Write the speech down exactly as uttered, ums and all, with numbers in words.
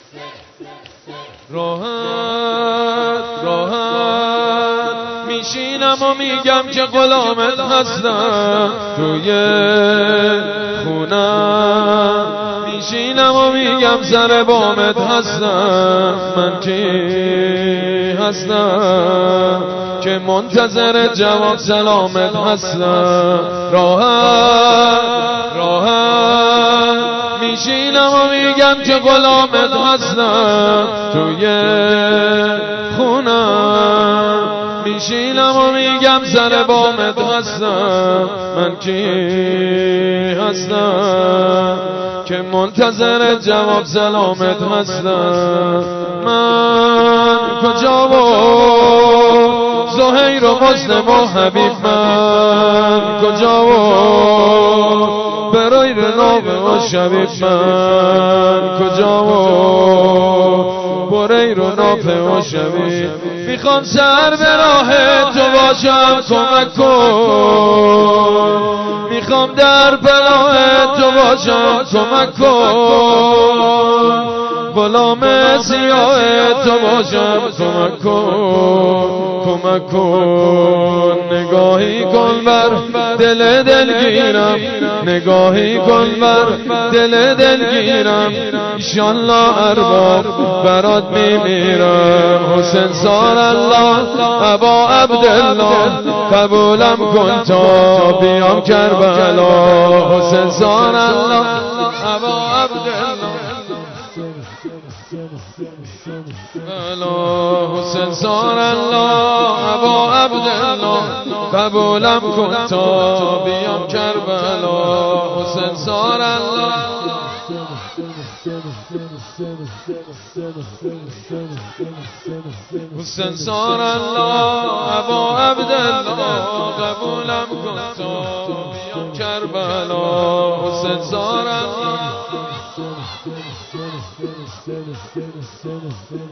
راحت راحت میشینم و میگم که غلامت هستم توی خونم، میشینم و میگم سر بامت هستم. من کی هستم که منتظر جواب سلامت هستم. راحت راحت میشینم و میگم که غلامت هستم توی خونم، میشینم و میگم سر بامت هستم. من کی هستم که منتظر جواب سلامت هستم. من کجا و زهیر و مسلم و حبیب، من کجا و برای رناب و شبیب، من کجا و برای رناب و شبیب. میخوام سر به راه تو باشم کمک کن، میخوام در پناه تو باشم کمک کن، غلام سیاه تو باشم کمک کن، کمک کن. نگاهی کن بر دل دلگیرم، نگاهی کن بر دل دلگیرم، ایشالله ارباب برات میمیرم. حسین سار الله ابا عبدالله قبولم کن تا بیام کربلا. حسین سار الله ابا عبدالله حسین سار الله ابا عبدالله قبولم کن تا بیام کربلا. حسین سار الله حسین سار الله ابا عبدالله قبولم کن تا بیام کربلا. حسین سار الله